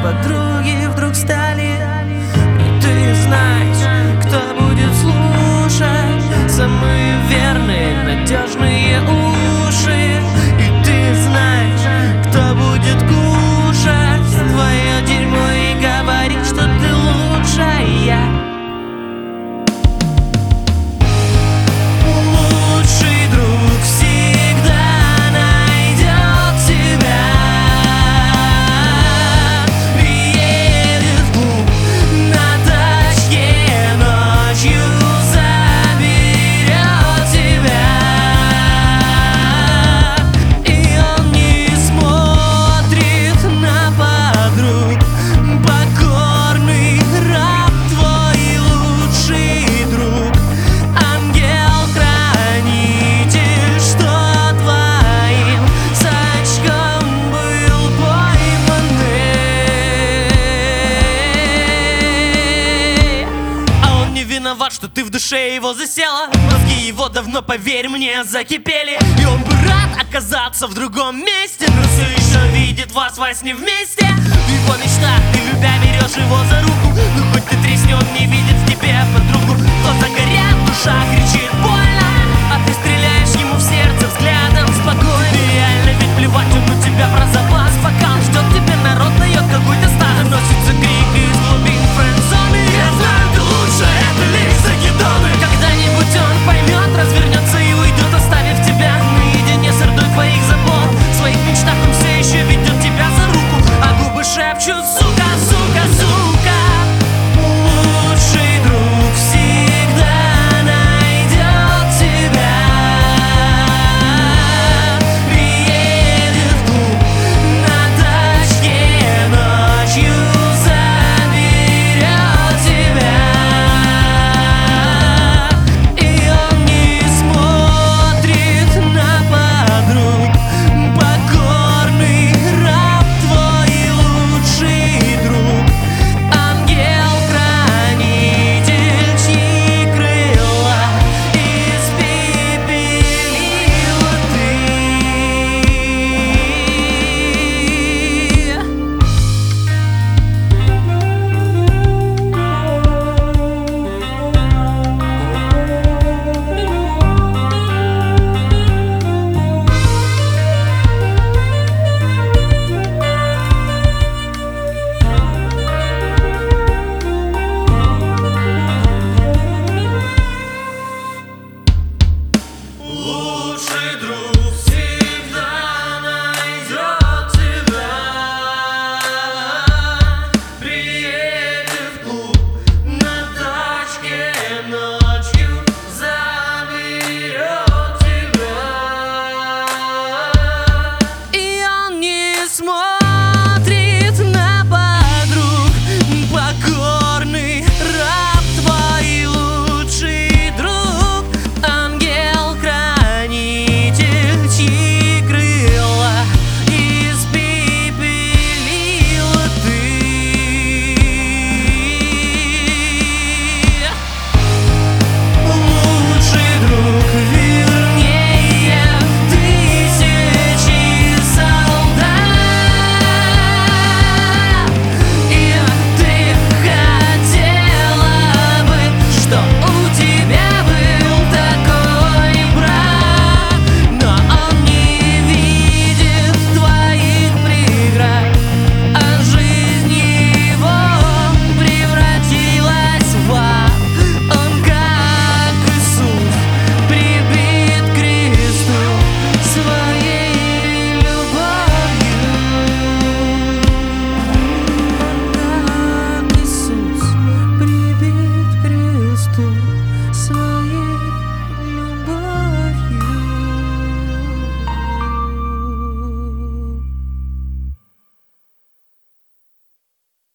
подруги вдруг стали. И ты знаешь, кто будет слушать самые верные, надежные уши. И ты знаешь, кто будет кушать твое дерьмо и говорить, что ты лучшая. Виноват, что ты в душе его засела. Мозги его давно, поверь мне, закипели. И он бы рад оказаться в другом месте, но все еще видит вас во сне вместе. В его мечтах ты, любя, берешь его за руку. Но хоть ты тресни, он не видит в тебе подругу. То загорят, душа кричит боль.